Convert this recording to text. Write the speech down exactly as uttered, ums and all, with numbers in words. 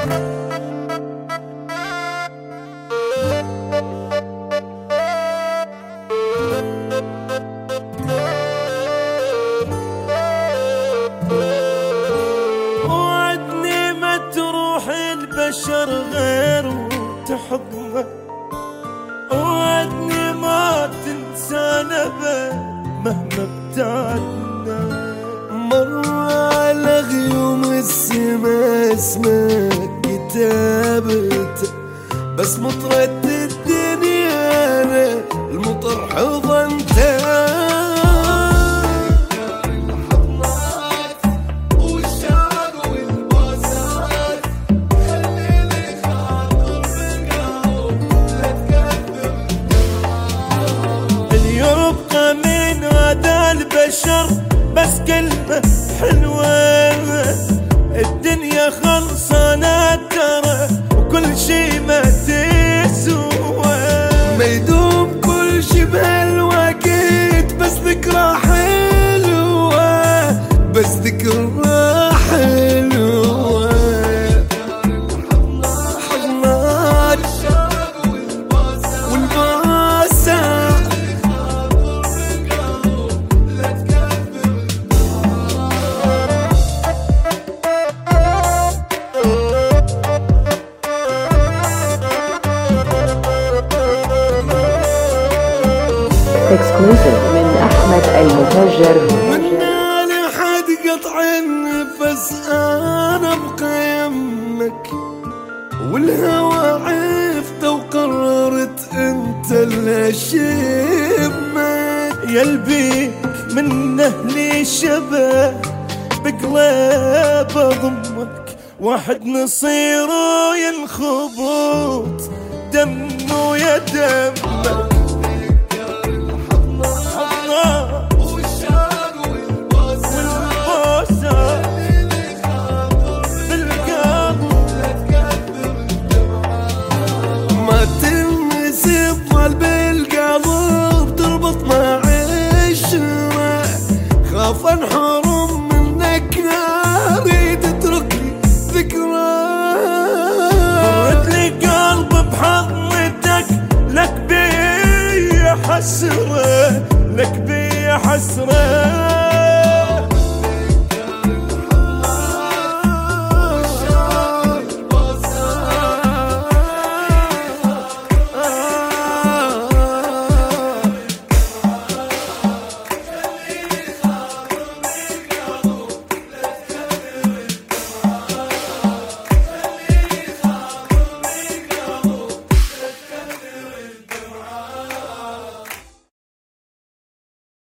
وعدني ما تروح البشر غير وتحضنه، وعدني ما تنسانا مهما ابتعدنا. مر على غيوم السما اسمك كتابته، بس مطرة الدنيا أنا المطر حضنته. البشر بس كلمة حلوة، الدنيا خلصانة ترى وكل شي ما تسوى. ما يدوم كل شي بهالوقت، بس ذكرى حلوة، بس ذكرى حلوة. حضنات والباسة اكسكلوسيف من احمد المفجر. منا لحد قطع النفس انا بقيمك، والهوى عفت وقررت انت اللي اشمك. يلبيك من اهلي شبه بقلب اضمك، واحد نصيره ينخبط دمه يا دمك. بالقلب تربط مع عشرة، خاف انحب